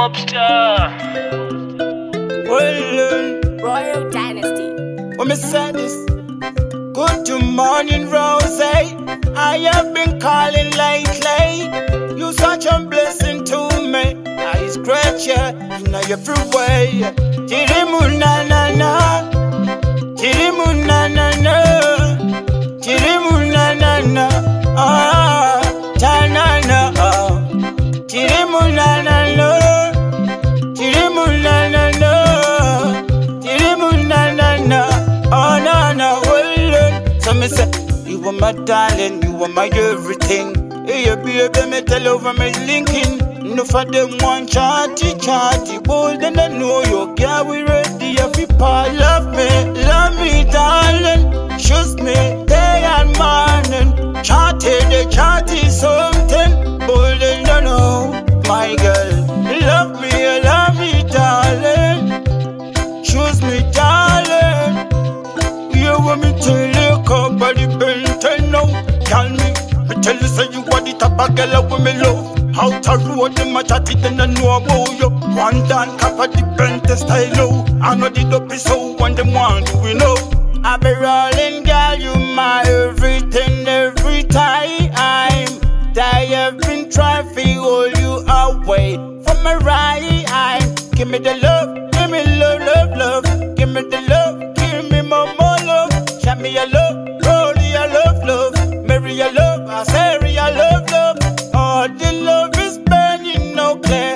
Mobster. Well, Royal Dynasty. when me say this, good morning, Rose. I have been calling lately. You such a blessing to me. I scratch you in every way. Chirimu na na na, chirimu na na na, chirimu na na na, ah, ta na na, ah, chirimu na na na, chirimu na na na, chirimu na na na, oh na na, well, so me say. You are my darling, you are my everything. Hey, baby, me tell over me linking. No for them one chatty, bold and I know you girl we ready. Every part love me, darling. Choose me day and morning. Chatty something. Bold and I know, my girl. Love me, darling. Choose me, darling. You want me to look up by the bent now. Tell me tell you say you are the type of girl with me love. How to road them a chatty then I know about you. One dan cap at the bent style low. I know the dope is so when them want to we know. I be rolling girl, you my everything every time. I have been trying to hold you away from my right. Give me the love, give me love. Give me the love, give me more love. Show me your love, roll your love. Marry your love, I say your love. Oh, the love is burning no clear.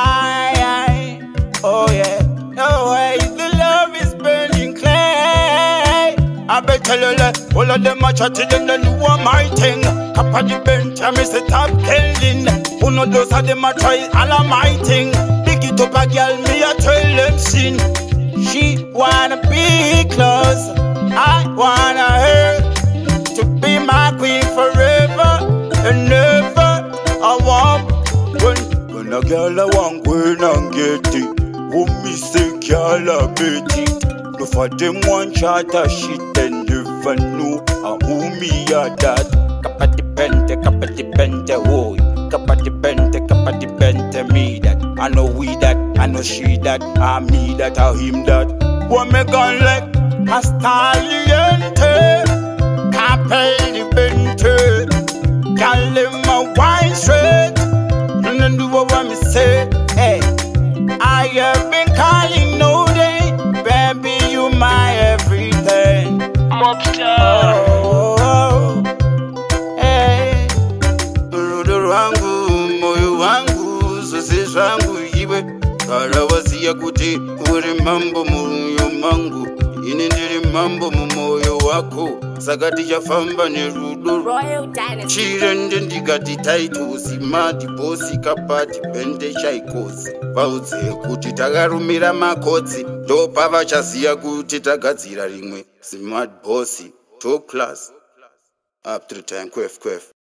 Oh yeah, no way, the love is burning clear. I bet tell you that all of them are chatting and then you are my thing. Kappa the bench, I miss it up killing. Who know those of them are try all of my thing. Pick it up a girl, me a tell them sin. She wanna be close, I wanna her to be my queen forever and ever. I want when a girl I want when I get it. Won't me say girl I bet it. No for them one shot a shit and never know who me a that. Kapati pente, oh. Kapati pente, me that. I know we that, I know she that, I me that, I him that. What me gon' like a stalliente, capelli bente. Call him a wine straight, and then do what me say. Hey, I have been calling no day, baby, you my everything. Mobster. Oh, hey, rudo wangu, moyo wangu, sisi wangu iwe. Kala wasia kuti uri mambo moyo mangu, ini ndiri mambo moyo wako. Sagati ya famba ni rudo. Royal Dynasty. Chirende ndigati taitosi mati bosi kapati pende chaikosi. Vauze kuti takarumira makotsi ndopa vachaziya kuti tagadzira rimwe smart bossy top class up to the time kwef